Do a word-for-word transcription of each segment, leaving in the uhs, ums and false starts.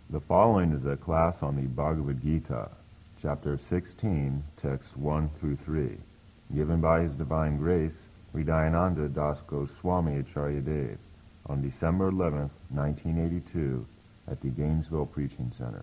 The following is a class on the Bhagavad Gita, chapter sixteen, texts one through three, given by His Divine Grace, Hridayananda Das Goswami Acharya Dev, on December eleventh, nineteen eighty-two, at the Gainesville Preaching Center.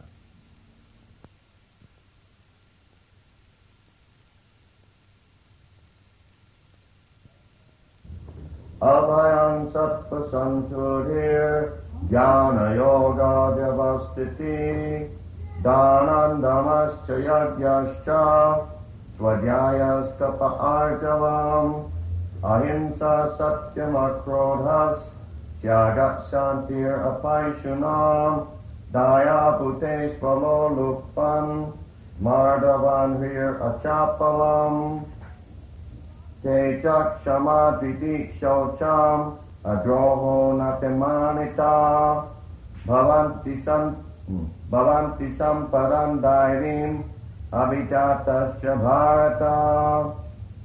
Abhayam sattva samsudhir jnana yoga vyavastiti dhanandamascha yagyascha swadhyayastapa arjavam ahimsa satyam akrodhas tyagat shantir apaishunam daya bhutesh lupam mardavan vir achapalam te chakshama didikshaucham adroho natemanita bhavanti sam bhavanti sampadam dairim abhijatasya bharata.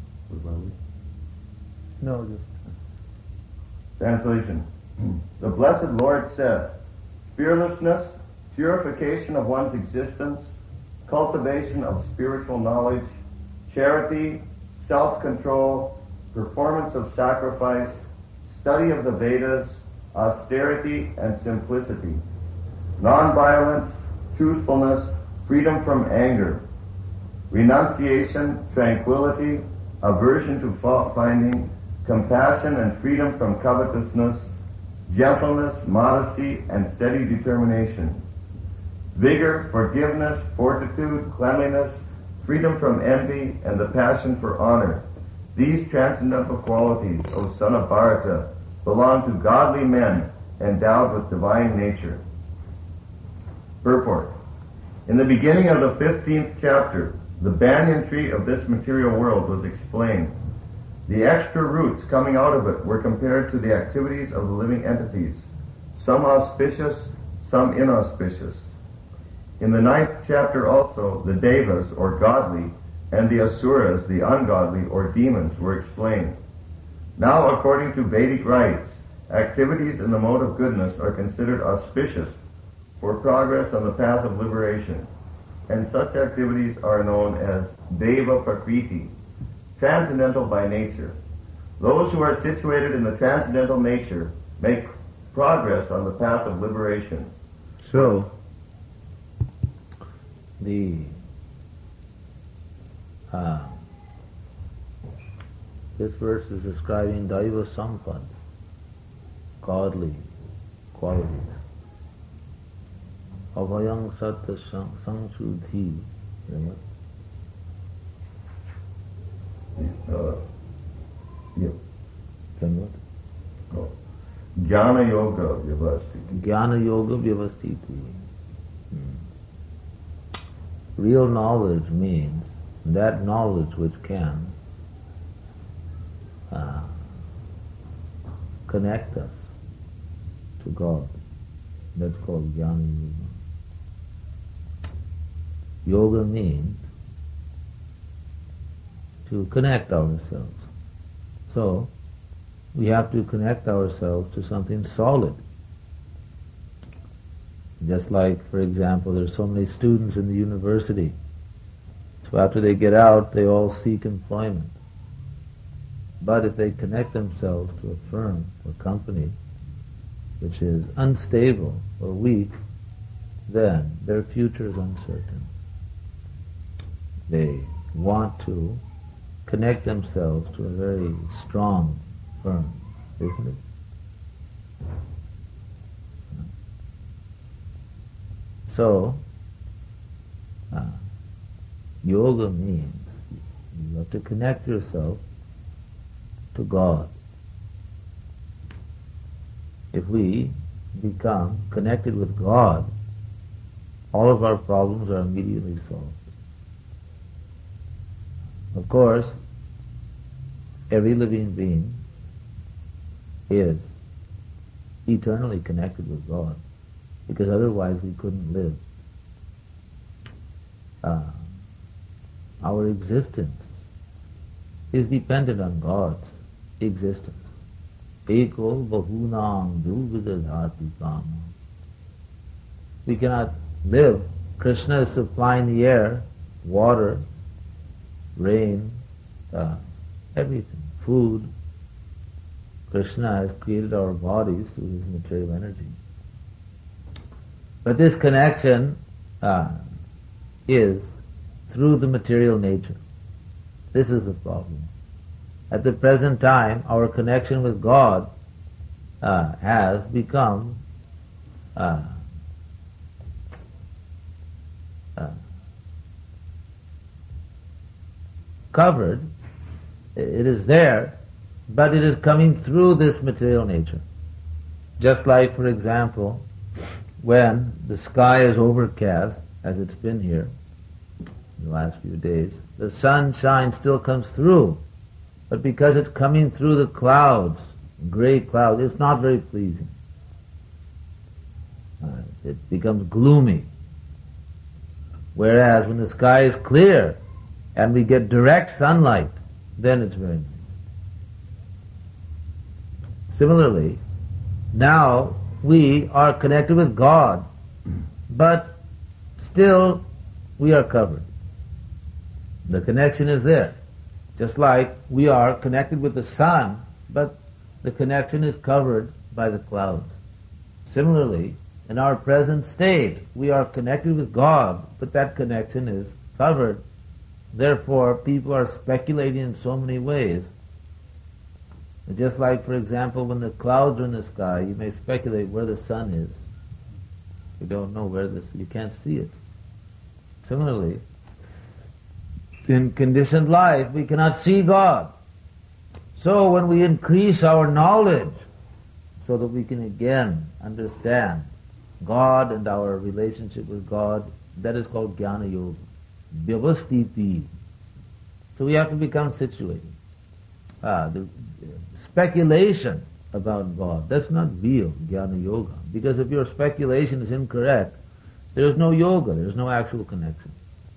No, just Translation. The Blessed Lord said, fearlessness, purification of one's existence, cultivation of spiritual knowledge, charity, self-control, performance of sacrifice, study of the Vedas, austerity and simplicity, non-violence, truthfulness, freedom from anger, renunciation, tranquility, aversion to fault-finding, compassion and freedom from covetousness, gentleness, modesty, and steady determination, vigor, forgiveness, fortitude, cleanliness, freedom from envy, and the passion for honor. These transcendental qualities, O son of Bharata, belong to godly men endowed with divine nature. Purport. In the beginning of the fifteenth chapter, the banyan tree of this material world was explained. The extra roots coming out of it were compared to the activities of the living entities, some auspicious, some inauspicious. In the ninth chapter also, the devas, or godly, and the asuras, the ungodly, or demons, were explained. Now, according to Vedic rites, activities in the mode of goodness are considered auspicious for progress on the path of liberation, and such activities are known as Deva Prakriti, transcendental by nature. Those who are situated in the transcendental nature make progress on the path of liberation. so. The uh, this verse is describing Daiva Sampad, godly qualities. Abhayang Satta Samsudhi. Uh, yeah. Then what? Oh. Jnana Yoga Vyavastiti. Jnana Yoga Vyavastiti. Hmm. Real knowledge means that knowledge which can uh, connect us to God. That's called Jnana Yoga. Yoga means to connect ourselves. So, we have to connect ourselves to something solid. Just like, for example, there's so many students in the university. So after they get out, they all seek employment. But if they connect themselves to a firm or company which is unstable or weak, then their future is uncertain. They want to connect themselves to a very strong firm, isn't it? So, uh, yoga means you have to connect yourself to God. If we become connected with God, all of our problems are immediately solved. Of course, every living being is eternally connected with God, because otherwise we couldn't live. Uh, our existence is dependent on God's existence. Eko bahunam duvida dhati kama. we cannot live. Krishna is supplying the air, water, rain, uh, everything, food. Krishna has created our bodies through his material energy. But this connection uh, is through the material nature. This is the problem. At the present time, our connection with God uh, has become uh, uh, covered. It is there, but it is coming through this material nature. Just like, for example, when the sky is overcast, as it's been here in the last few days, the sunshine still comes through, but because it's coming through the clouds, gray clouds, it's not very pleasing. Uh, it becomes gloomy. Whereas when the sky is clear and we get direct sunlight, then it's very nice. Similarly, now we are connected with God, but still we are covered. The connection is there. Just like we are connected with the sun, but the connection is covered by the clouds. Similarly, in our present state, we are connected with God, but that connection is covered. Therefore, people are speculating in so many ways. Just like, for example, when the clouds are in the sky, you may speculate where the sun is. You don't know where this, you can't see it. Similarly, in conditioned life, we cannot see God. So when we increase our knowledge, so that we can again understand God and our relationship with God, that is called Jnana Yoga. Vyavastiti. So we have to become situated. Ah, the speculation about God, that's not real Jnana Yoga. Because if your speculation is incorrect, there is no yoga, there is no actual connection.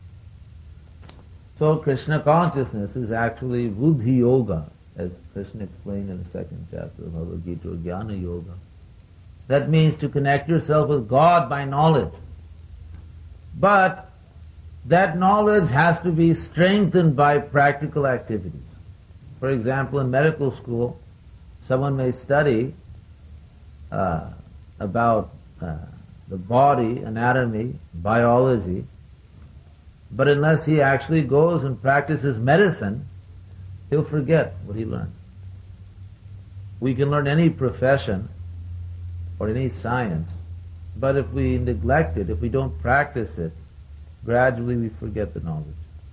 So Krishna consciousness is actually Buddhi Yoga, as Krishna explained in the second chapter of Bhagavad Gita, or Jnana Yoga. That means to connect yourself with God by knowledge. But that knowledge has to be strengthened by practical activities. For example, in medical school, someone may study uh, about uh, the body, anatomy, biology, but unless he actually goes and practices medicine, he'll forget what he learned. We can learn any profession or any science, but if we neglect it, if we don't practice it, gradually we forget the knowledge.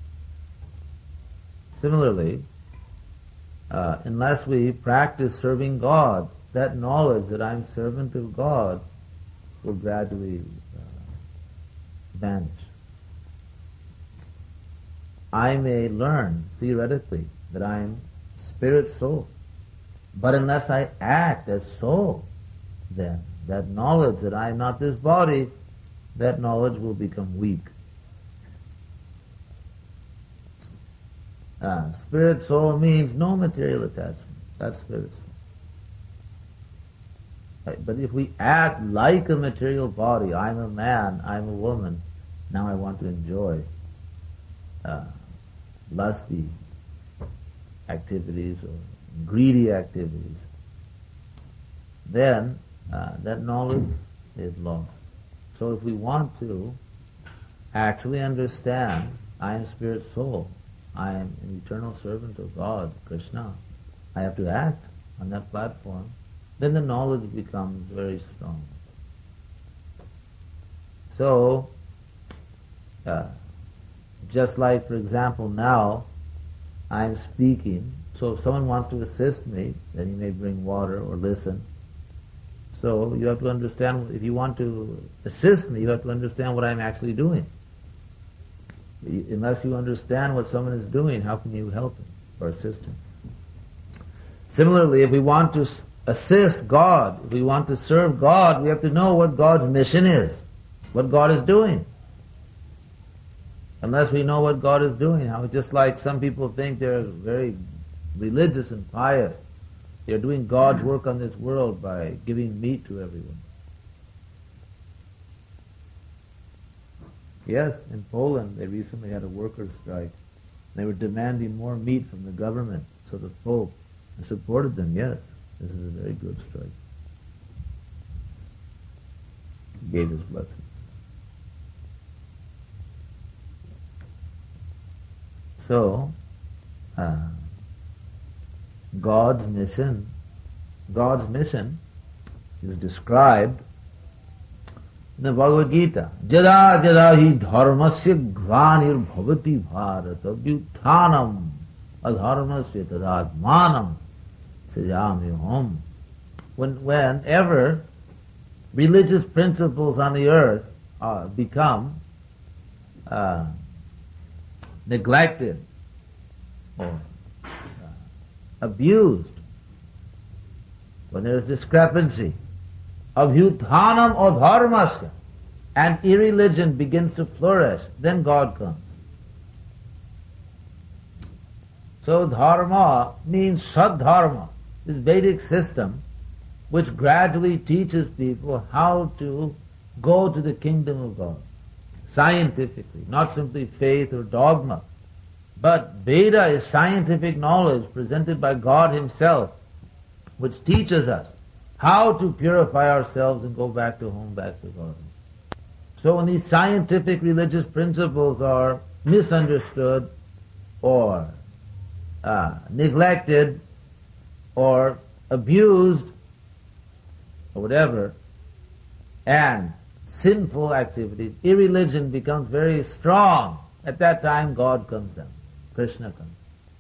Similarly, uh, unless we practice serving God, that knowledge that I'm servant of God will gradually uh, vanish. I may learn, theoretically, that I am spirit soul, but unless I act as soul, then that knowledge that I am not this body, that knowledge will become weak. Uh, spirit soul means no material attachment. That's spirit soul. Right? But if we act like a material body, I'm a man, I'm a woman, now I want to enjoy uh, lusty activities or greedy activities, then uh, that knowledge is lost. So if we want to actually understand, I am spirit soul, I am an eternal servant of God, Krishna, I have to act on that platform, then the knowledge becomes very strong. So, uh, just like, for example, now I'm speaking, so if someone wants to assist me, then he may bring water or listen. So you have to understand, if you want to assist me, you have to understand what I'm actually doing. Unless you understand what someone is doing, how can you help him or assist him? Similarly, if we want to assist God, if we want to serve God, we have to know what God's mission is, what God is doing. Unless we know what God is doing, how just like some people think they're very religious and pious, they're doing God's work on this world by giving meat to everyone. Yes, in Poland they recently had a workers' strike. They were demanding more meat from the government, so the Pope supported them. Yes, this is a very good strike. He gave his blessing. So, uh, God's mission, God's mission is described in the Bhagavad Gita. Jada jada hi dharmasya glanir bhavati bharata vyuthanam adharmasya tadadmanam sajamyaham. When, whenever religious principles on the earth uh, become uh, neglected or uh, abused, when there is discrepancy, abhyuthanam or dharmasya, and irreligion begins to flourish, then God comes. So dharma means sadharma, this Vedic system which gradually teaches people how to go to the kingdom of God, scientifically, not simply faith or dogma. But Veda is scientific knowledge presented by God Himself, which teaches us how to purify ourselves and go back to home, back to God. So when these scientific religious principles are misunderstood or uh, neglected or abused or whatever, and sinful activities, irreligion becomes very strong. At that time God comes down, Krishna comes.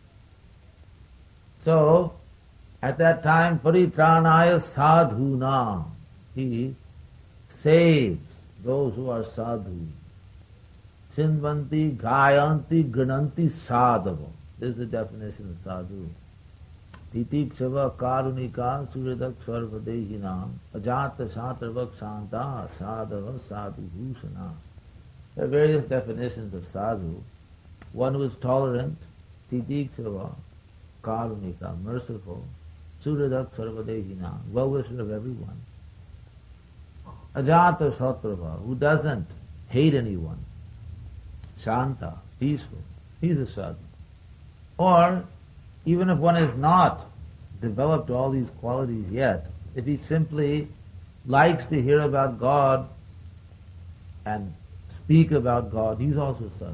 So, at that time, paritranaya sadhuna, He saves those who are sadhu. Sinvanti, gayanti, grananti, sadhava. This is the definition of sadhu. Titikshava karunika suradak sarvadehinam ajata satarvak santa sadhava sadhu bhushana. There are various definitions of sadhu. One who is tolerant, titikshava, karunika, merciful, suradak sarvadehinam, well-wisher of everyone. Ajata satrava, who doesn't hate anyone. Shanta, peaceful. He's a sadhu. Or, even if one has not developed all these qualities yet, if he simply likes to hear about God and speak about God, he's also sadhu.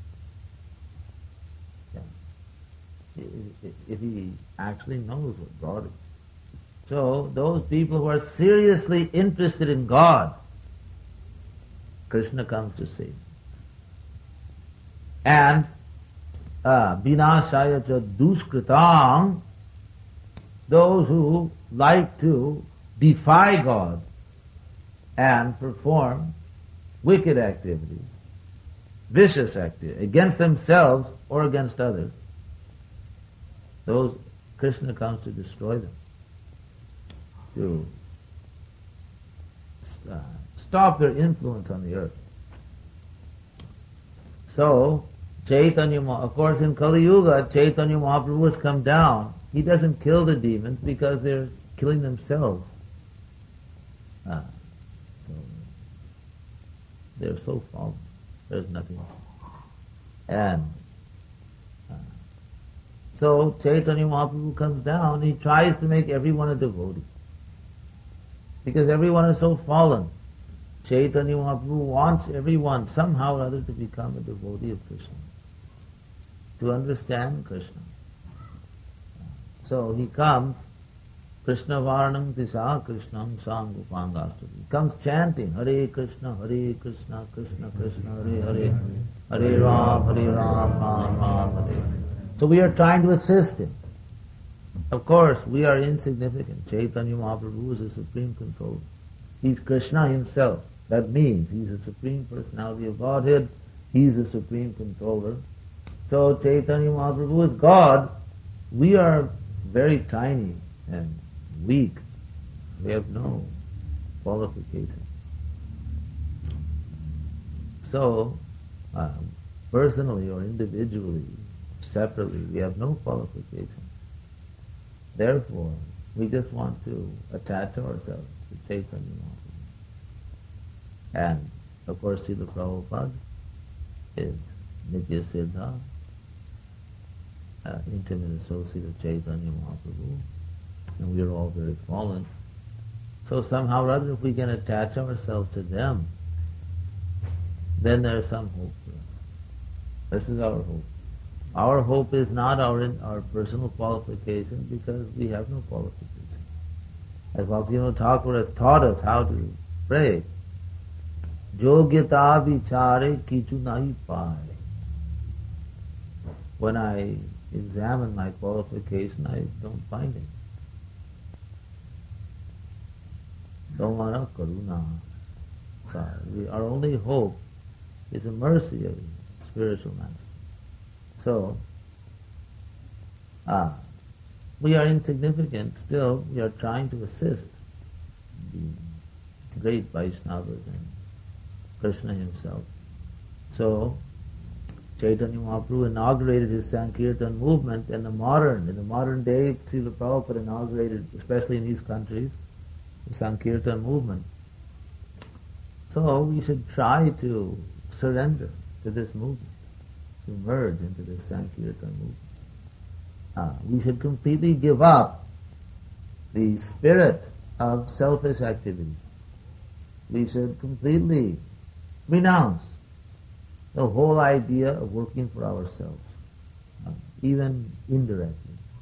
Yeah. If, if he actually knows what God is. So, those people who are seriously interested in God, Krishna comes to save. And uh, vinashaya cha duskritang, those who like to defy God and perform wicked activities, vicious activities, against themselves or against others, those Krishna comes to destroy them, to uh, stop their influence on the earth. So, Chaitanya, of course in Kali Yuga, Chaitanya Mahaprabhu has come down. He doesn't kill the demons because they're killing themselves. Ah, so they're so fallen. There's nothing. And uh, so Chaitanya Mahaprabhu comes down, he tries to make everyone a devotee. Because everyone is so fallen. Chaitanya Mahaprabhu wants everyone somehow or other to become a devotee of Krishna, to understand Krishna. So he comes, Krishna Varnam Tisa Krishnam Sangupangastavi. He comes chanting, Hare Krishna, Hare Krishna, Krishna Krishna, Hare Hare, Hare Ram, Hare Ram, Ram Ram, Hare. So we are trying to assist him. Of course, we are insignificant. Chaitanya Mahaprabhu is the supreme controller. He's Krishna himself. That means he's the supreme personality of Godhead. He's the supreme controller. So Chaitanya Mahaprabhu is God. We are very tiny and weak. We have no qualification. So, uh, personally or individually, separately, we have no qualification. Therefore, we just want to attach ourselves to Chaitanya Mahaprabhu. And, of course, Srila Prabhupada, is Nitya Siddha, uh, intimate associate of Chaitanya Mahaprabhu, and we are all very fallen. So somehow or other, if we can attach ourselves to them, then there's some hope for us. This is our hope. Our hope is not our our personal qualification, because we have no qualification. As Bhaktivinoda Thakur has taught us how to pray, Yogyata vichare kichu nahi paye. When I examine my qualification, I don't find it. Domara karuna. Our only hope is the mercy of the spiritual master. So, ah, we are insignificant, still we are trying to assist the great Vaishnavas and Krishna himself. So, Chaitanya Mahaprabhu inaugurated his Sankirtan movement in the modern, in the modern day, Srila Prabhupada inaugurated, especially in these countries, the Sankirtan movement. So we should try to surrender to this movement, to merge into the Sankirtan movement. Uh, we should completely give up the spirit of selfish activity. We should completely renounce the whole idea of working for ourselves, uh, even indirectly.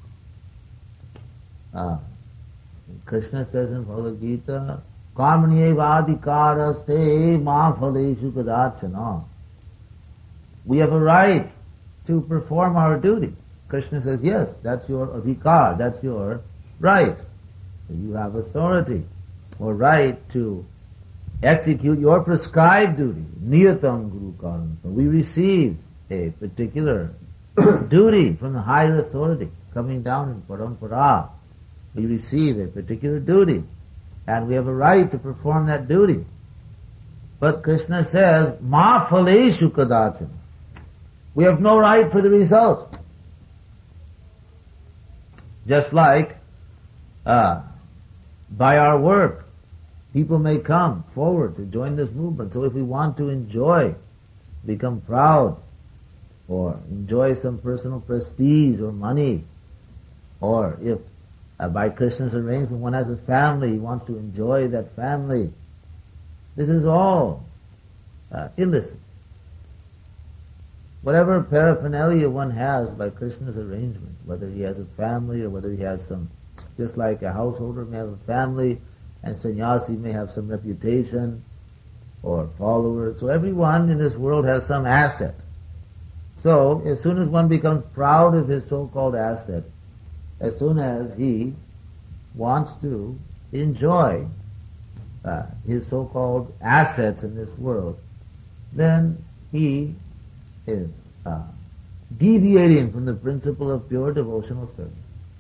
Uh, Krishna says in Bhagavad Gita, Karmanyevadhikaraste ma phaleshu kadachana. We have a right to perform our duty. Krishna says, yes, that's your adhikar, that's your right. You have authority or right to execute your prescribed duty. Niyatam guru karam. We receive a particular duty from the higher authority coming down in parampara. We receive a particular duty, and we have a right to perform that duty. But Krishna says, ma phaleshu kadachana. We have no right for the result. Just like uh, by our work, people may come forward to join this movement. So if we want to enjoy, become proud, or enjoy some personal prestige or money, or if uh, by Krishna's arrangement one has a family, he wants to enjoy that family, this is all uh, illicit. Whatever paraphernalia one has by Krishna's arrangement, whether he has a family or whether he has some, just like a householder may have a family, and sannyasi may have some reputation or followers. So everyone in this world has some asset. So as soon as one becomes proud of his so-called asset, as soon as he wants to enjoy uh, his so-called assets in this world, then he is uh, deviating from the principle of pure devotional service.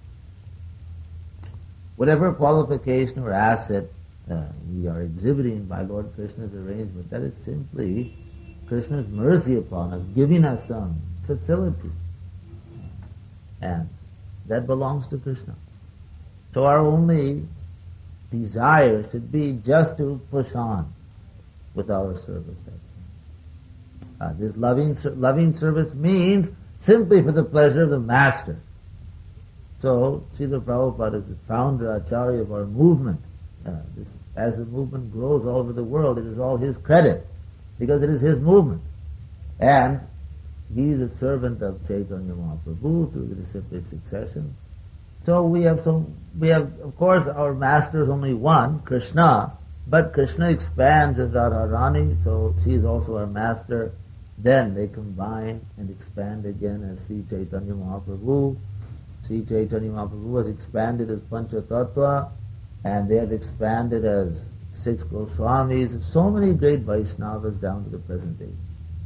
Whatever qualification or asset uh, we are exhibiting by Lord Krishna's arrangement, that is simply Krishna's mercy upon us, giving us some facility. And that belongs to Krishna. So our only desire should be just to push on with our service. Uh, this loving loving service means simply for the pleasure of the Master. So, Srila Prabhupada is the founder, Acharya of our movement. Uh, this, as the movement grows all over the world, it is all his credit, because it is his movement. And he is a servant of Chaitanya Mahaprabhu through the disciplic succession. So we have some, we have, of course, our Master is only one, Krishna, but Krishna expands as Radharani, so she is also our Master. Then they combine and expand again as Sri Chaitanya Mahaprabhu. Sri Chaitanya Mahaprabhu has expanded as Panchatattva, and they have expanded as six Goswamis, so many great Vaishnavas down to the present day.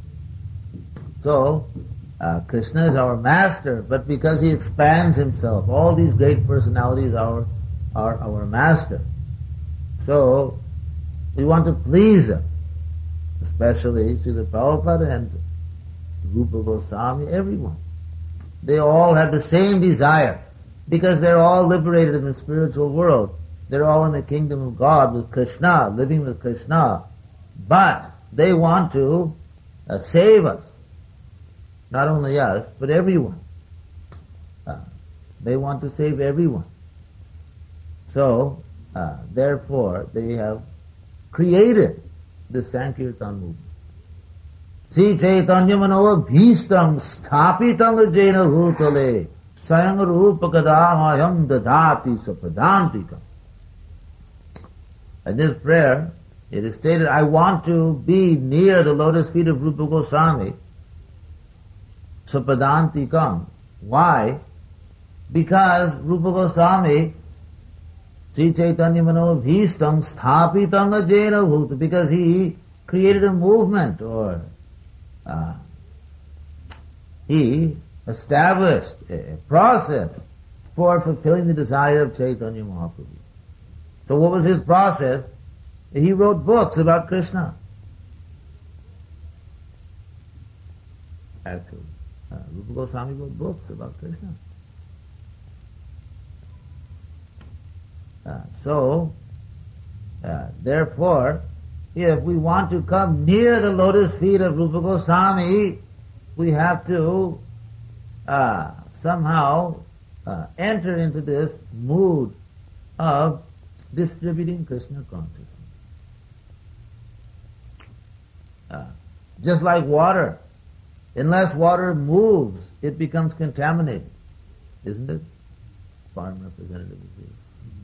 So, uh, Krishna is our Master, but because he expands himself, all these great personalities are, are our Master. So, we want to please them, especially Srila Prabhupada and Rupa Goswami, everyone. They all have the same desire, because they're all liberated in the spiritual world. They're all in the kingdom of God with Krishna, living with Krishna. But they want to uh, save us not only us, but everyone. Uh, they want to save everyone. So, uh, therefore, they have created the Sankirtan movement. Sri Chaitanya Manoa Bhistam Sthapitam Jena Bhutale Sayang Rupakadamayam Dadati Sapadantikam. In this prayer, it is stated, I want to be near the lotus feet of Rupa Goswami, Sapadantikam. Why? Because Rupa Goswami, Sri Chaitanya Mano Bhistam Sthapitam Jena Bhuta, because he created a movement, or uh, he established a process for fulfilling the desire of Chaitanya Mahaprabhu. So what was his process? He wrote books about Krishna. Actually, uh, Rupa Goswami wrote books about Krishna. Uh, so, uh, therefore, if we want to come near the lotus feet of Rupa Goswami, we have to uh, somehow uh, enter into this mood of distributing Krishna consciousness. Uh, just like water. Unless water moves, it becomes contaminated. Isn't it? Farm representative is here.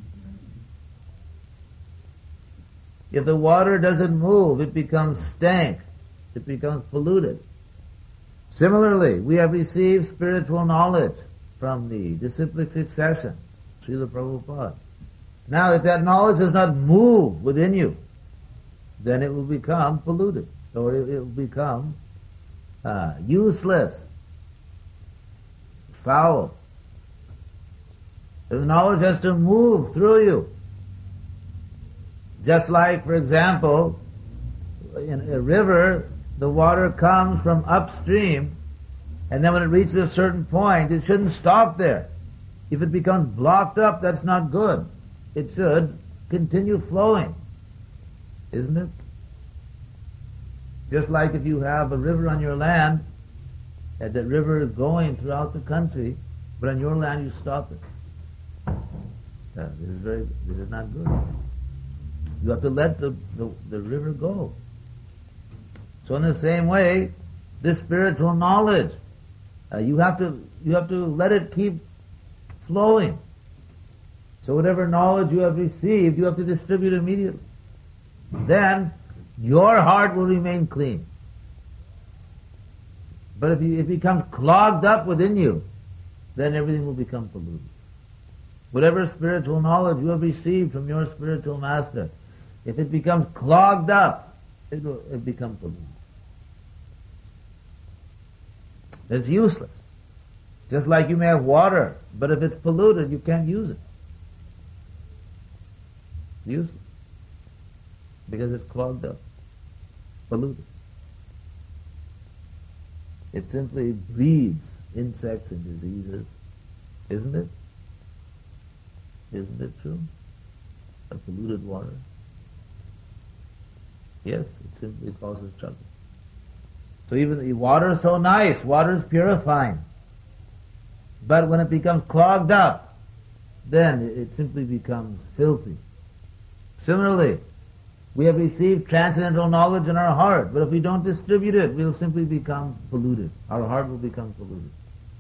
If the water doesn't move, it becomes stank. It becomes polluted. Similarly, we have received spiritual knowledge from the disciplic succession, Srila Prabhupada. Now, if that knowledge does not move within you, then it will become polluted, or it, it will become uh, useless, foul. The knowledge has to move through you. Just like, for example, in a river, the water comes from upstream, and then when it reaches a certain point, it shouldn't stop there. If it becomes blocked up, that's not good. It should continue flowing, isn't it? Just like if you have a river on your land, and that river is going throughout the country, but on your land you stop it. Uh, this is very, this is not good. You have to let the, the, the river go. So in the same way, this spiritual knowledge, uh, you have to you have to let it keep flowing. So whatever knowledge you have received, you have to distribute immediately. Then your heart will remain clean. But if you, it becomes clogged up within you, then everything will become polluted. Whatever spiritual knowledge you have received from your spiritual master, if it becomes clogged up, it will it become polluted. It's useless. Just like you may have water, but if it's polluted, you can't use it. It's useless. Because it's clogged up, polluted. It simply breeds insects and diseases, isn't it? Isn't it true? A polluted water. Yes, it simply causes trouble. So even the water is so nice, water is purifying. But when it becomes clogged up, then it, it simply becomes filthy. Similarly, we have received transcendental knowledge in our heart, but if we don't distribute it, we'll simply become polluted. Our heart will become polluted.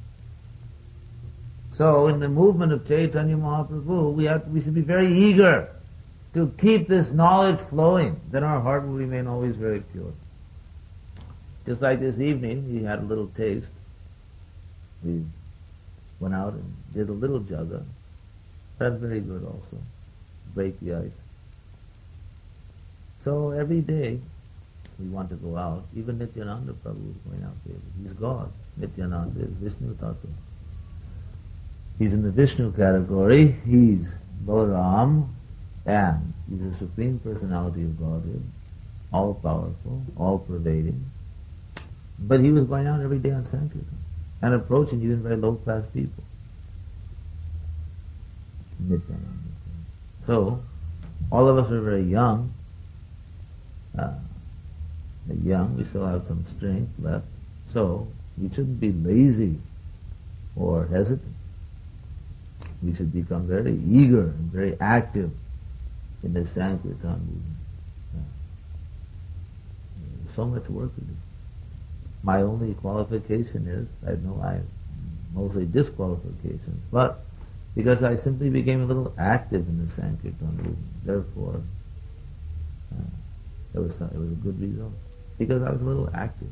So in the movement of Chaitanya Mahaprabhu, we have to, we should be very eager to keep this knowledge flowing, then our heart will remain always very pure. Just like this evening, we had a little taste. We went out and did a little jaga. That's very good also. Break the ice. So every day, we want to go out. Even Nityananda Prabhu is going out there. He's God. Nityananda is Vishnu Tattva. He's in the Vishnu category. He's Balaram, and he's the Supreme Personality of Godhead, all-powerful, all-pervading. But he was going out every day on Sankirtan and approaching even very low-class people. Nityananda. So, all of us are very young. Uh, young, we still have some strength left. So, We shouldn't be lazy or hesitant. We should become very eager and very active in the Sankirtan movement. Yeah. So much work to do. My only qualification is, I know I mostly disqualifications, but because I simply became a little active in the Sankirtan movement, therefore uh, it was it was a good result. Because I was a little active.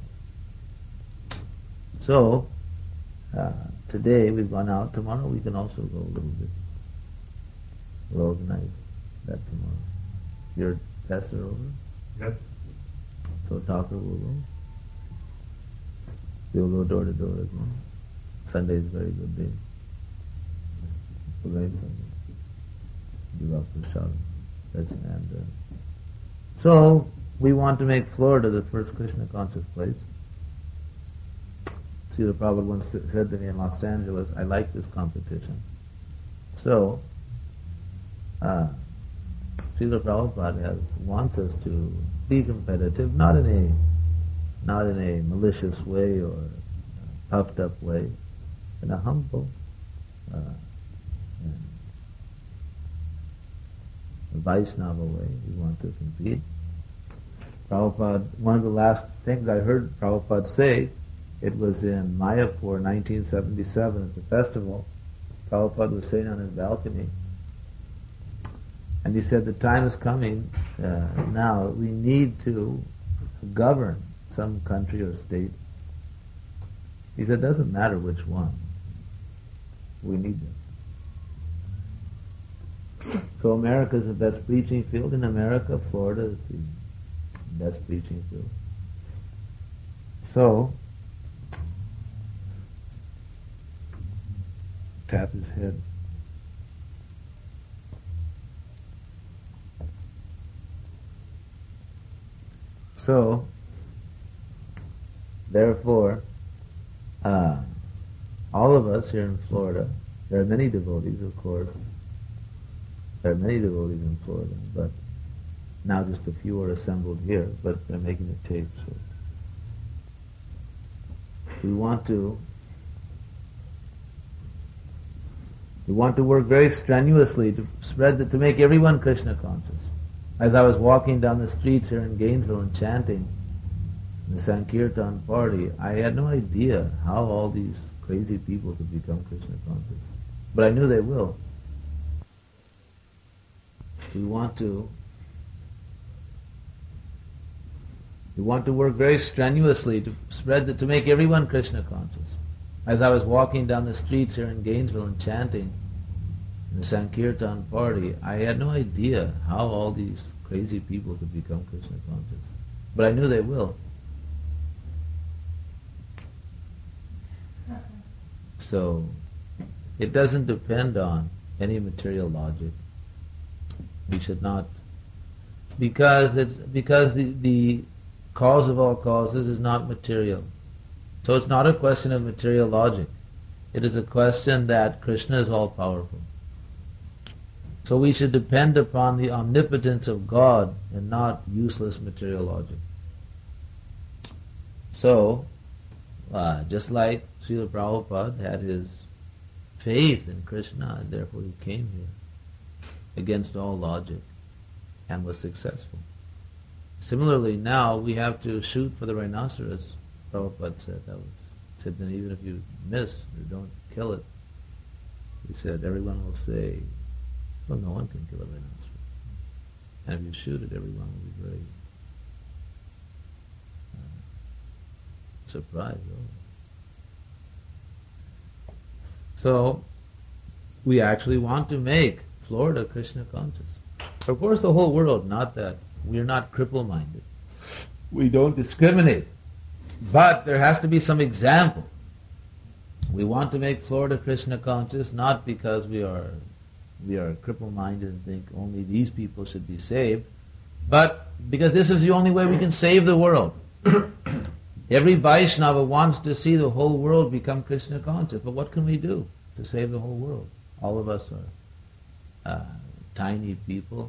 So uh, today we've gone out. Tomorrow we can also go a little bit. We'll organize that tomorrow. Your tests are over? Yes. So Thakur will go. We'll go door to door as well. Sunday is a very good day. We're going to give up the shout. And uh, so we want to make Florida the first Krishna conscious place. Srila Prabhupada once said to me in Los Angeles, I like this competition. So, uh, Srila Prabhupada has, wants us to be competitive, not in a not in a malicious way or puffed up way, in a humble, uh, a Vaishnava way. We want to compete. Prabhupada, one of the last things I heard Prabhupada say, it was in Mayapur, nineteen seventy-seven, at the festival. Prabhupada was sitting on his balcony, and he said, the time is coming uh, now, we need to govern some country or state. He said, it doesn't matter which one. We need them. So America is the best preaching field. In America, Florida is the best preaching field. So, tap his head. So, therefore, uh, all of us here in Florida, there are many devotees, of course. There are many devotees in Florida, but now just a few are assembled here, but they're making a tape. So we want to we want to work very strenuously to spread the, to make everyone Krishna conscious. As I was walking down the streets here in Gainesville and chanting the Sankirtan party, I had no idea how all these crazy people could become Krishna conscious. But I knew they will. We want to we want to work very strenuously to spread the, to make everyone Krishna conscious. As I was walking down the streets here in Gainesville and chanting the Sankirtan party, I had no idea how all these crazy people could become Krishna conscious. But I knew they will. So, it doesn't depend on any material logic. We should not, because it's because the, the cause of all causes is not material. So it's not a question of material logic. It is a question that Krishna is all powerful. So we should depend upon the omnipotence of God and not useless material logic. So, uh, just like Srila Prabhupada had his faith in Krishna, and therefore he came here against all logic and was successful. Similarly, now we have to shoot for the rhinoceros. Prabhupada said that was said that even if you miss or don't kill it, he said everyone will say, well, no one can kill a rhinoceros. And if you shoot it, everyone will be very uh, surprised. Oh. So, we actually want to make Florida Krishna conscious. Of course, the whole world, not that. We're not cripple-minded. We don't discriminate. But there has to be some example. We want to make Florida Krishna conscious, not because we are we are cripple-minded and think only these people should be saved, but because this is the only way we can save the world. Every Vaishnava wants to see the whole world become Krishna conscious, but what can we do to save the whole world? All of us are uh, tiny people.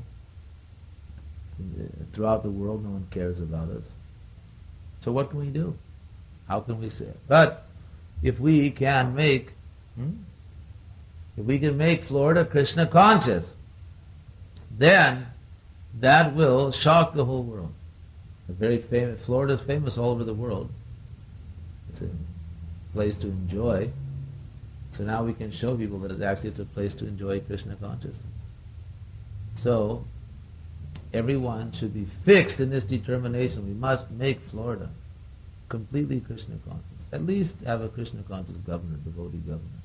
Throughout the world, no one cares about us. So what can we do? How can we say it? But if we can make, hmm, if we can make Florida Krishna conscious, then that will shock the whole world. A very famous, Florida is famous all over the world. It's a place to enjoy. So now we can show people that it's actually it's a place to enjoy Krishna consciousness. So everyone should be fixed in this determination. We must make Florida completely Krishna conscious. At least have a Krishna conscious governor, devotee governor.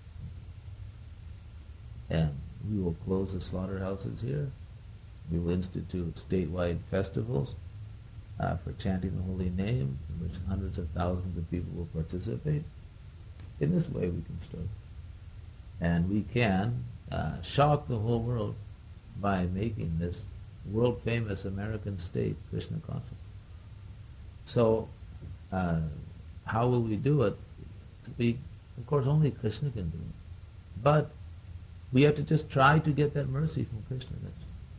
And we will close the slaughterhouses here. We will institute statewide festivals uh, for chanting the holy name, in which hundreds of thousands of people will participate. In this way we can start. And we can uh, shock the whole world by making this world-famous American state Krishna conscious. So, uh, how will we do it? We, of course, only Krishna can do it. But we have to just try to get that mercy from Krishna. That's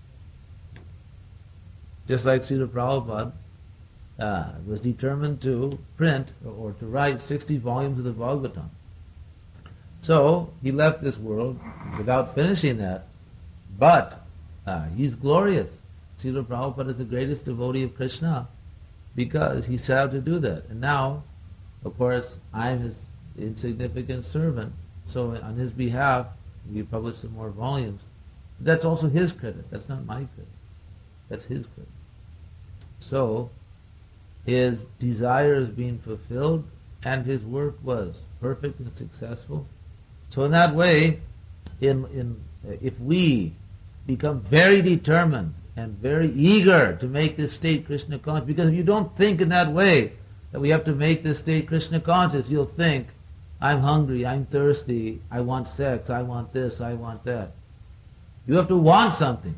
just like Srila Prabhupada uh, was determined to print or, or to write sixty volumes of the Bhagavatam. So he left this world without finishing that. But uh, he's glorious. Srila Prabhupada is the greatest devotee of Krishna because he set out to do that. And now, of course, I'm his insignificant servant. So on his behalf, we publish some more volumes. That's also his credit. That's not my credit. That's his credit. So, his desire is being fulfilled, and his work was perfect and successful. So in that way, in, in, if we become very determined and very eager to make this state Krishna conscious, because if you don't think in that way, that we have to make this state Krishna conscious, you'll think, I'm hungry, I'm thirsty, I want sex, I want this, I want that. You have to want something.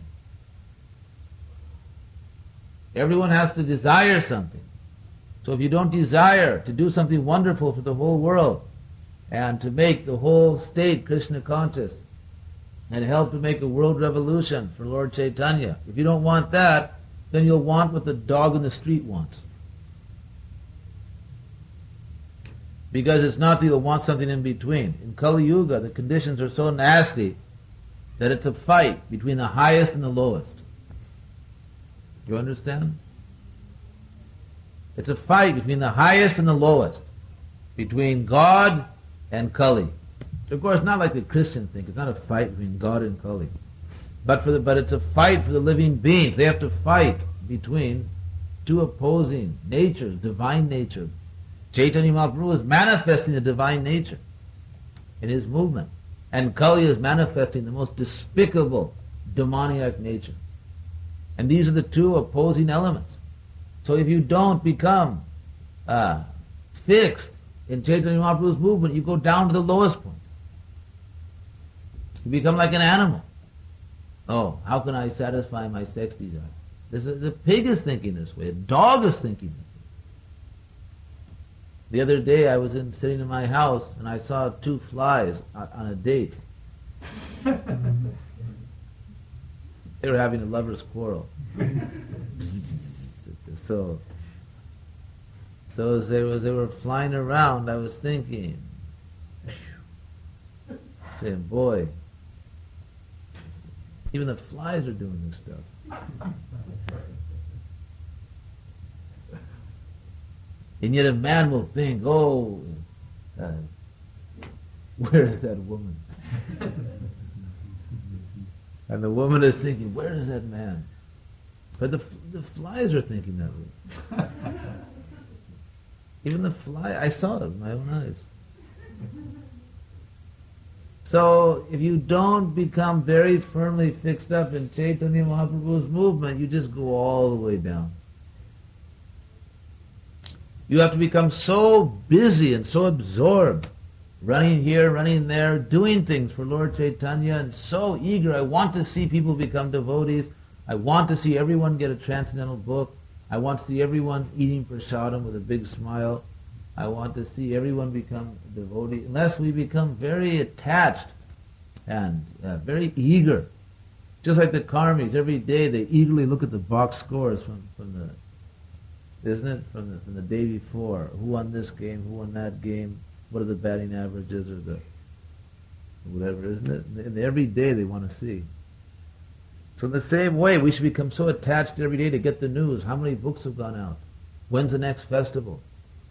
Everyone has to desire something. So if you don't desire to do something wonderful for the whole world and to make the whole state Krishna conscious and help to make a world revolution for Lord Chaitanya, if you don't want that, then you'll want what the dog in the street wants. Because it's not that you'll want something in between. In Kali Yuga, the conditions are so nasty that it's a fight between the highest and the lowest. You understand? It's a fight between the highest and the lowest, between God and Kali. Of course, not like the Christian think. It's not a fight between God and Kali, but for the but it's a fight for the living beings. They have to fight between two opposing natures, divine nature. Chaitanya Mahaprabhu is manifesting the divine nature in his movement, and Kali is manifesting the most despicable demoniac nature. And these are the two opposing elements. So if you don't become uh, fixed in Chaitanya Mahaprabhu's movement, you go down to the lowest point. You become like an animal. Oh, how can I satisfy my sex desire? This is, the pig is thinking this way. A dog is thinking this way. The other day I was in, sitting in my house and I saw two flies on, on a date. They were having a lover's quarrel. so, so as they, as they were flying around, I was thinking, saying, boy, even the flies are doing this stuff. And yet a man will think, oh, uh, where is that woman? And the woman is thinking, where is that man? But the the flies are thinking that way. Even the fly, I saw it with my own eyes. So if you don't become very firmly fixed up in Chaitanya Mahaprabhu's movement, you just go all the way down. You have to become so busy and so absorbed, running here, running there, doing things for Lord Chaitanya, and so eager. I want to see people become devotees. I want to see everyone get a transcendental book. I want to see everyone eating prasadam with a big smile. I want to see everyone become a devotee. Unless we become very attached and uh, very eager. Just like the karmis, every day they eagerly look at the box scores from, from the isn't it? From the, from the day before. Who won this game? Who won that game? What are the batting averages or the whatever, isn't it? And every day they want to see. So in the same way, we should become so attached every day to get the news. How many books have gone out? When's the next festival?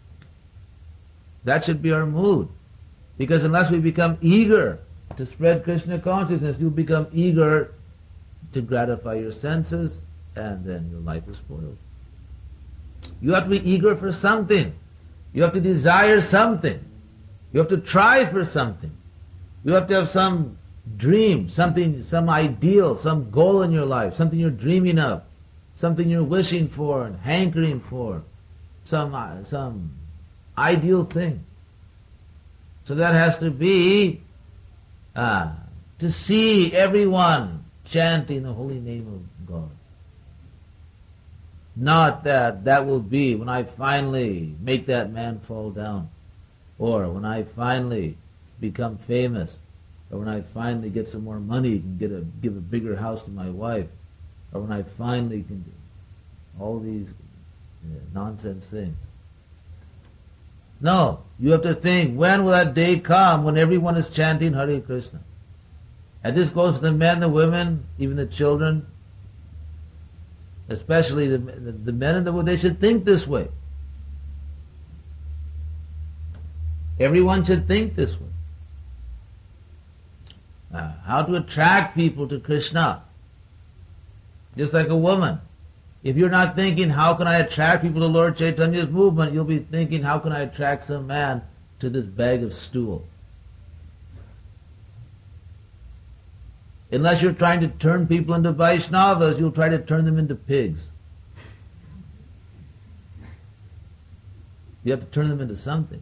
That should be our mood. Because unless we become eager to spread Krishna consciousness, you become eager to gratify your senses, and then your life is spoiled. You have to be eager for something. You have to desire something. You have to try for something. You have to have some dream, something, some ideal, some goal in your life, something you're dreaming of, something you're wishing for and hankering for, some uh, some ideal thing. So that has to be uh, to see everyone chanting the holy name of God. Not that that will be when I finally make that man fall down, or when I finally become famous, or when I finally get some more money and get a give a bigger house to my wife, or when I finally can do all these uh, nonsense things. No, you have to think, when will that day come when everyone is chanting Hare Krishna? And this goes for the men, the women, even the children, especially the, the, the men and the women. They should think this way. Everyone should think this way. Uh, how to attract people to Krishna. Just like a woman. If you're not thinking, how can I attract people to Lord Chaitanya's movement, you'll be thinking, how can I attract some man to this bag of stool? Unless you're trying to turn people into Vaishnavas, you'll try to turn them into pigs. You have to turn them into something.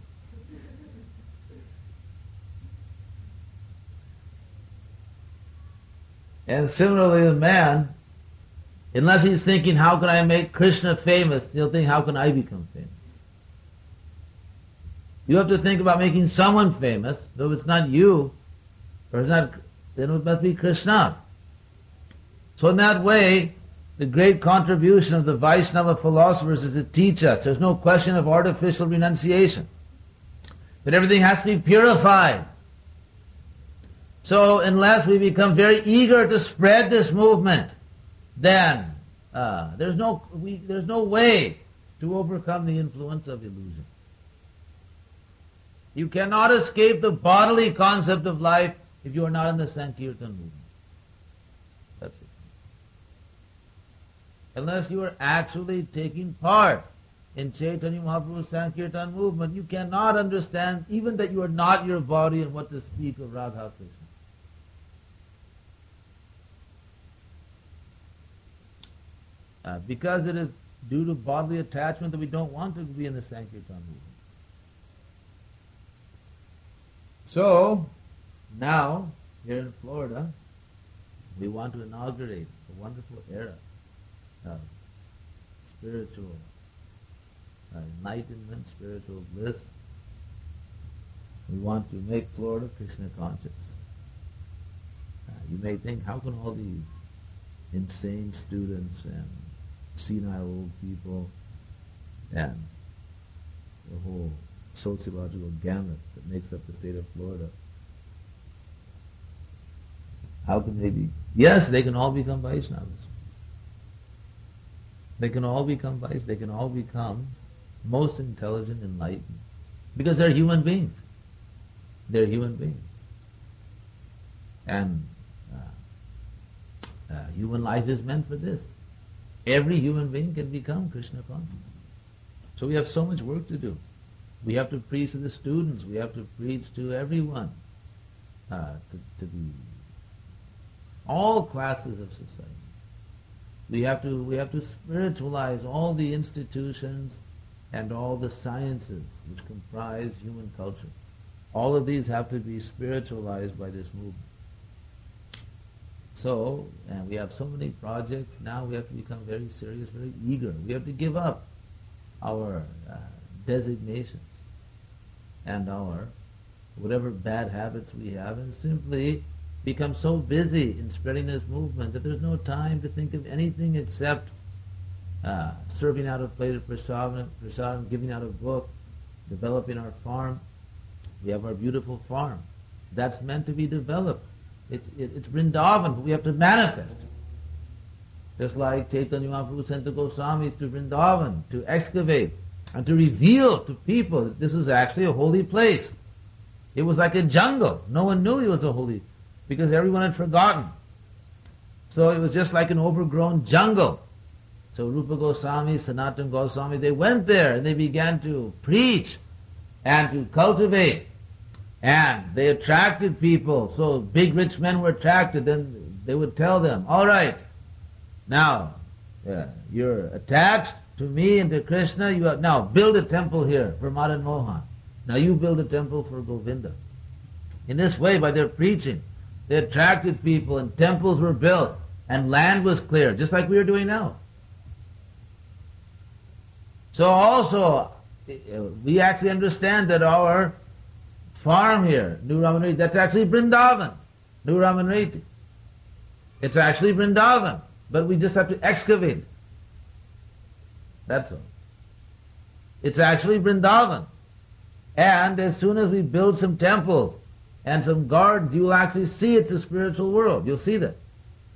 And similarly, the man, unless he's thinking, how can I make Krishna famous, he'll think, how can I become famous? You have to think about making someone famous, though it's not you, or it's not, then it must be Krishna. So in that way, the great contribution of the Vaishnava philosophers is to teach us there's no question of artificial renunciation, but everything has to be purified. So unless we become very eager to spread this movement, then uh, there's no we, there's no way to overcome the influence of illusion. You cannot escape the bodily concept of life if you are not in the Sankirtan movement. That's it. Unless you are actually taking part in Chaitanya Mahaprabhu's Sankirtan movement, you cannot understand even that you are not your body and what to speak of Radha Krishna. Uh, because it is due to bodily attachment that we don't want to be in the Sankirtan movement. So, now, here in Florida, we want to inaugurate a wonderful era of spiritual uh, enlightenment, spiritual bliss. We want to make Florida Krishna conscious. Uh, you may think, how can all these insane students and senile old people and the whole sociological gamut that makes up the state of Florida, how can they be? Yes, they can all become Vaishnavas. They can all become Vaishnavas. They can all become most intelligent, enlightened, because they're human beings. They're human beings. And uh, uh, human life is meant for this. Every human being can become Krishna conscious. So we have so much work to do. We have to preach to the students. We have to preach to everyone. Uh, to, to be all classes of society. We have to we have to spiritualize all the institutions and all the sciences which comprise human culture. All of these have to be spiritualized by this movement. So, and we have so many projects, now we have to become very serious, very eager. We have to give up our uh, designations and our whatever bad habits we have and simply become so busy in spreading this movement that there's no time to think of anything except uh, serving out a plate of prasadam, prasadam, giving out a book, developing our farm. We have our beautiful farm. That's meant to be developed. It, it, it's Vrindavan, but we have to manifest it. Just like Chaitanya Mahaprabhu sent the Goswamis to Vrindavan to excavate and to reveal to people that this was actually a holy place. It was like a jungle. No one knew it was a holy, because everyone had forgotten. So it was just like an overgrown jungle. So Rupa Goswami, Sanatana Goswami, they went there and they began to preach and to cultivate. And they attracted people. So big rich men were attracted. Then they would tell them, all right, now uh, you're attached to me and to Krishna. You have, now build a temple here for Madan Mohan. Now you build a temple for Govinda. In this way, by their preaching, they attracted people and temples were built and land was cleared, just like we are doing now. So also, we actually understand that our farm here, New Ramanriti, that's actually Vrindavan, New Ramanriti. It's actually Vrindavan, but we just have to excavate it. That's all. It's actually Vrindavan. And as soon as we build some temples and some gardens, you will actually see it's a spiritual world. You'll see that.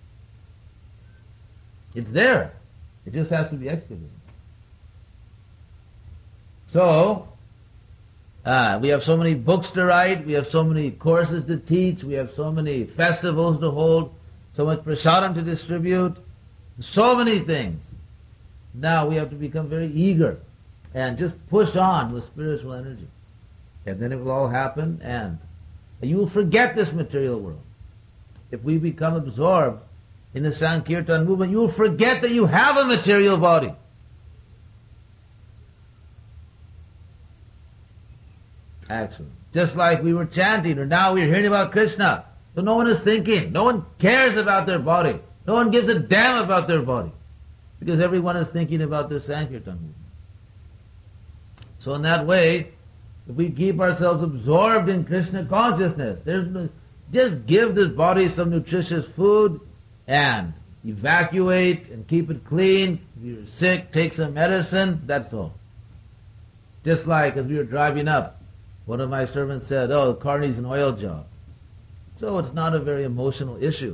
It's there. It just has to be excavated. So, uh, we have so many books to write, we have so many courses to teach, we have so many festivals to hold, so much prasadam to distribute, so many things. Now we have to become very eager and just push on with spiritual energy. And then it will all happen, and you will forget this material world. If we become absorbed in the Sankirtan movement, you will forget that you have a material body. Actually, just like we were chanting, or now we're hearing about Krishna. So no one is thinking, no one cares about their body. No one gives a damn about their body. Because everyone is thinking about this Sankirtan movement. So in that way, if we keep ourselves absorbed in Krishna consciousness, there's no, just give this body some nutritious food and evacuate and keep it clean. If you're sick, take some medicine, that's all. Just like as we were driving up, one of my servants said, oh, the car needs an oil job. So it's not a very emotional issue.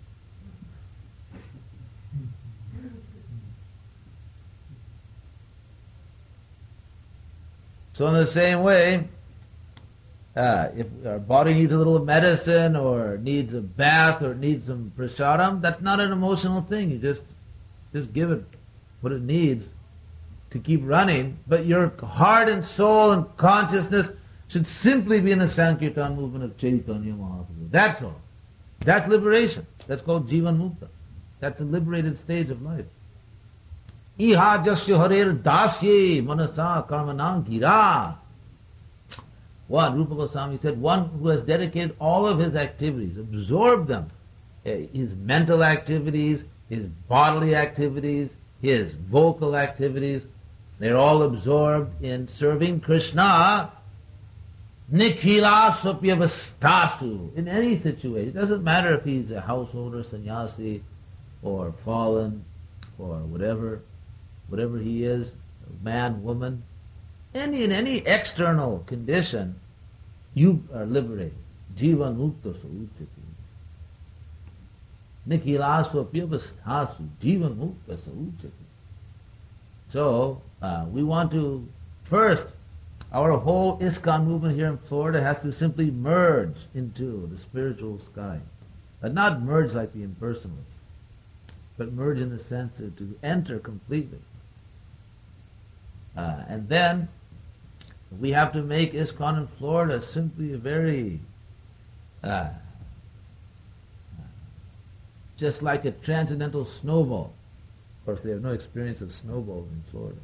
So in the same way, uh, if our body needs a little medicine or needs a bath or needs some prasadam, that's not an emotional thing. You just just give it what it needs to keep running. But your heart and soul and consciousness should simply be in the Sankirtan movement of Chaitanya Mahaprabhu. That's all. That's liberation. That's called Jivan Mukta. That's a liberated stage of life. Iha jasya harer dasye manasa karmanam gira. One, Rupa Goswami said, one who has dedicated all of his activities, absorbed them, his mental activities, his bodily activities, his vocal activities, they're all absorbed in serving Krishna. Nikhila swapyavastasu. In any situation. It doesn't matter if he's a householder, sannyasi, or fallen, or whatever, whatever he is, man, woman. Any, in any external condition, you are liberated. Jivan mukta sauchati. Nikhila swapyavastasu. Jivan mukta sauchati. So, uh, we want to, first, our whole ISKCON movement here in Florida has to simply merge into the spiritual sky. But not merge like the impersonalists, but merge in the sense of to enter completely. Uh, and then we have to make ISKCON in Florida simply a very, uh, just like a transcendental snowball. Of course, they have no experience of snowballs in Florida.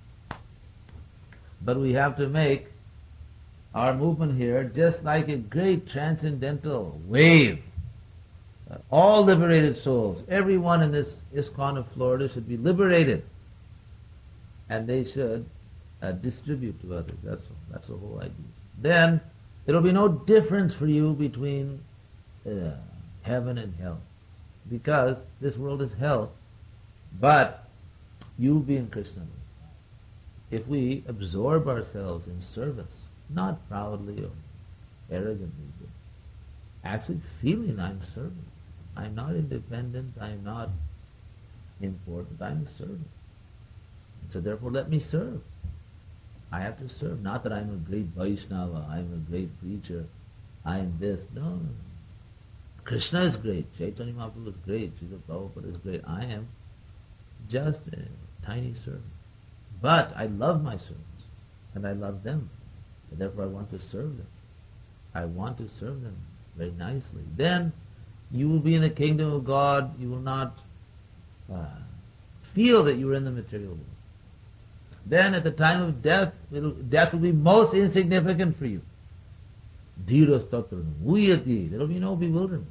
But we have to make our movement here just like a great transcendental wave. Uh, all liberated souls, everyone in this ISKCON of Florida should be liberated. And they should uh, distribute to others. That's, that's the whole idea. Then there will be no difference for you between uh, heaven and hell. Because this world is hell. But you'll be in Krishna. If we absorb ourselves in service, not proudly or arrogantly, but actually feeling I'm serving. I'm not independent, I'm not important, I'm a servant. So therefore let me serve. I have to serve. Not that I'm a great Vaishnava, I'm a great preacher, I'm this. No. Krishna is great, Chaitanya Mahaprabhu is great, Srila Prabhupada is great. I am just a tiny servant. But I love my servants, and I love them. And therefore I want to serve them. I want to serve them very nicely. Then you will be in the kingdom of God. You will not uh, feel that you are in the material world. Then at the time of death, it'll, death will be most insignificant for you. Dhiras tatra vuyati. There will be no bewilderment.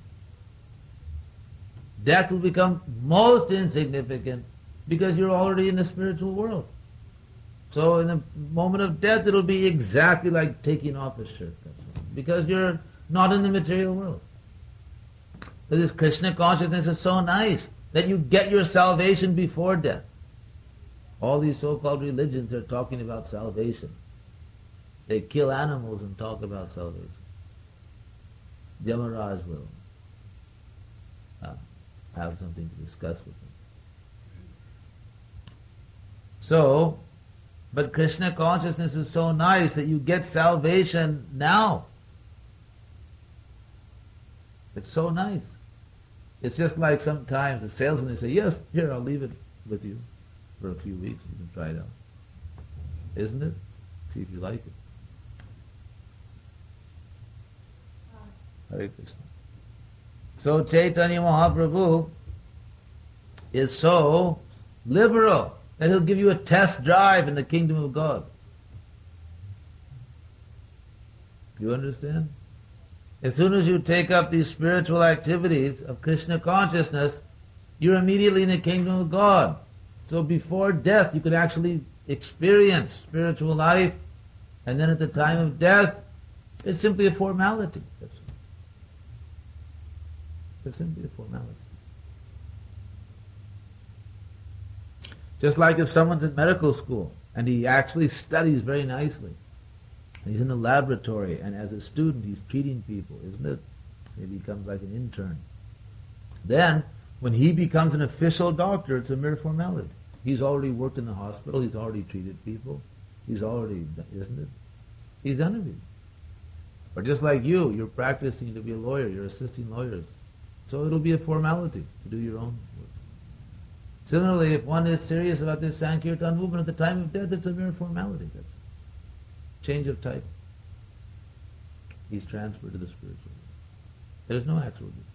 Death will become most insignificant because you're already in the spiritual world. So in the moment of death, it'll be exactly like taking off a shirt. That's all. Because you're not in the material world. So this Krishna consciousness is so nice that you get your salvation before death. All these so-called religions are talking about salvation. They kill animals and talk about salvation. Yamaraj will uh, have something to discuss with them. So, but Krishna consciousness is so nice that you get salvation now. It's so nice. It's just like sometimes the salesman, they say, yes, here, I'll leave it with you for a few weeks. You can try it out. Isn't it? See if you like it. Hare Krishna. So Chaitanya Mahaprabhu is so liberal that he'll give you a test drive in the kingdom of God. You understand? As soon as you take up these spiritual activities of Krishna consciousness, you're immediately in the kingdom of God. So before death, you can actually experience spiritual life, and then at the time of death, it's simply a formality. That's all. It's simply a formality. Just like if someone's in medical school and he actually studies very nicely, and he's in the laboratory, and as a student he's treating people, isn't it? He becomes like an intern. Then, when he becomes an official doctor, it's a mere formality. He's already worked in the hospital, he's already treated people, he's already, isn't it? He's done it. Or just like you, you're practicing to be a lawyer, you're assisting lawyers. So it'll be a formality to do your own work. Similarly, if one is serious about this Sankirtan movement, at the time of death, it's a mere formality. That's change of type. He's transferred to the spiritual world. There's no actual death.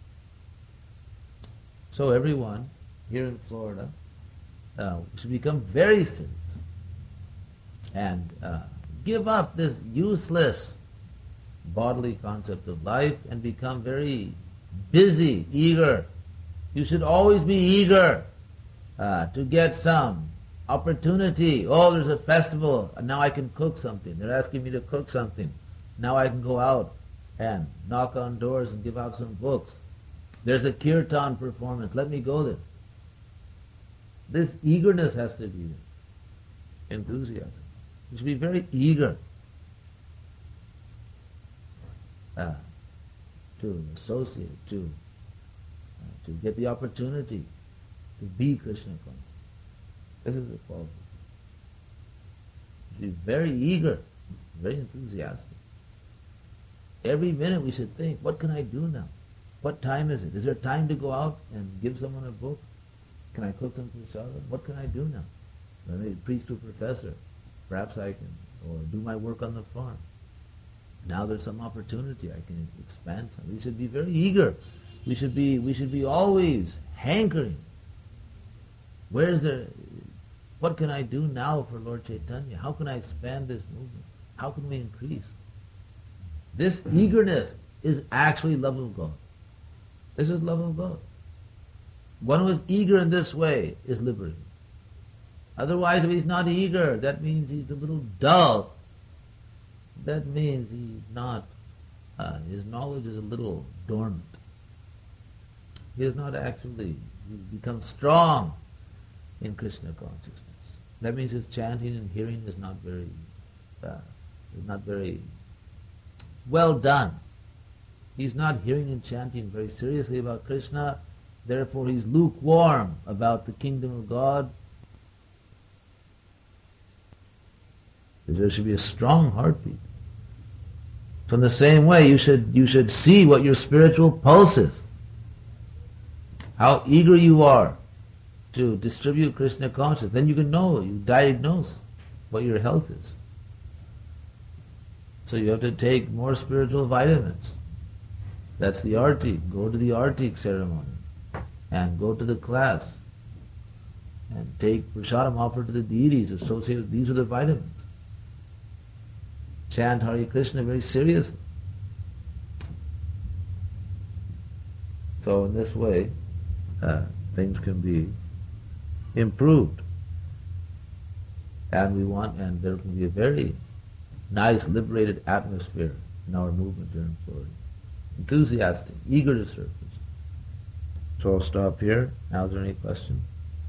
So everyone here in Florida uh, should become very serious and uh, give up this useless bodily concept of life and become very busy, eager. You should always be eager uh, to get some opportunity. Oh, there's a festival, and now I can cook something. They're asking me to cook something. Now I can go out and knock on doors and give out some books. There's a kirtan performance. Let me go there. This eagerness has to be there. Enthusiasm. You should be very eager uh, to associate, to uh, to get the opportunity to be Krishna conscious. This is the quality. You should be very eager, very enthusiastic. Every minute we should think, what can I do now? What time is it? Is there time to go out and give someone a book? Can I cook them prasadam? What can I do now? I may preach to a professor. Perhaps I can, or do my work on the farm. Now there's some opportunity. I can expand some. We should be very eager. We should be. We should be always hankering. Where's the? What can I do now for Lord Chaitanya? How can I expand this movement? How can we increase? This eagerness is actually love of God. This is love of God. One who is eager in this way is liberated. Otherwise, if he's not eager, that means he's a little dull. That means he's not, uh, his knowledge is a little dormant. He is not actually, he becomes strong in Krishna consciousness. That means his chanting and hearing is not very, uh, is not very well done. He's not hearing and chanting very seriously about Krishna, therefore he's lukewarm about the kingdom of God. There should be a strong heartbeat. So in the same way, you should you should see what your spiritual pulse is. How eager you are to distribute Krishna consciousness. Then you can know, you diagnose what your health is. So you have to take more spiritual vitamins. That's the arti. Go to the arti ceremony and go to the class and take prasadam offered to the deities associated. These are the vitamins. Chant Hare Krishna very seriously. So in this way, uh, things can be improved. And we want, and there can be a very nice, liberated atmosphere in our movement here in Florida. Enthusiastic, eager to serve. So I'll stop here. Now, is there any question?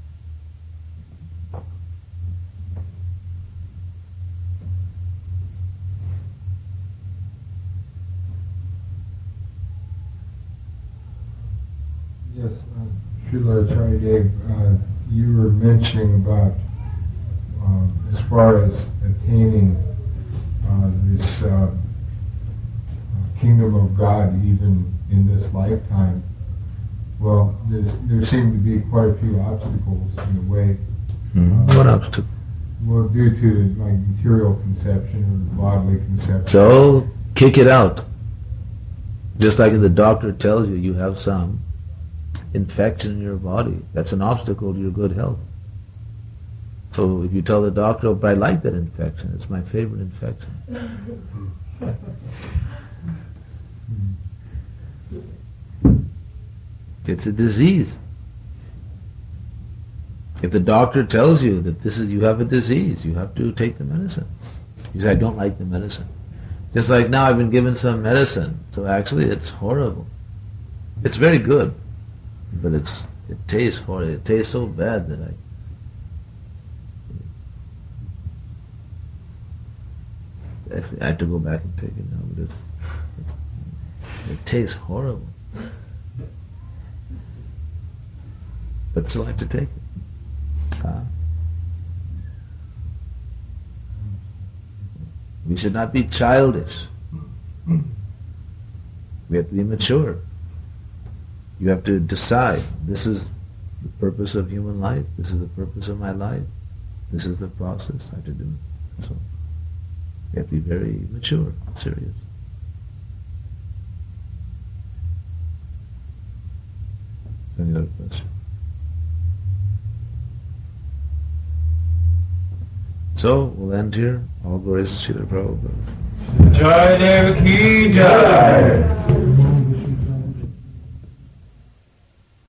Yes, uh, Srila Acharya, uh, you were mentioning about um, as far as attaining uh, this uh, uh, kingdom of God even in this lifetime. Well, there seem to be quite a few obstacles in a way. Mm-hmm. Uh, what obstacle? Well, due to like material conception or bodily conception. So, kick it out. Just like the doctor tells you, you have some infection in your body. That's an obstacle to your good health. So if you tell the doctor, oh, but I like that infection, it's my favorite infection. It's a disease. If the doctor tells you that this is, you have a disease, you have to take the medicine. You say, I don't like the medicine. Just like now I've been given some medicine, so actually it's horrible. It's very good. But it's it tastes horrible. It tastes so bad that I. Actually, I have to go back and take it now. But it's, it, it tastes horrible. But still have to take it. Huh? We should not be childish. We have to be mature. You have to decide, this is the purpose of human life, this is the purpose of my life, this is the process I have to do. So, you have to be very mature, serious. Any other question? So, we'll end here. All glories to Srila Prabhupada. Jai Deva Ki Jai.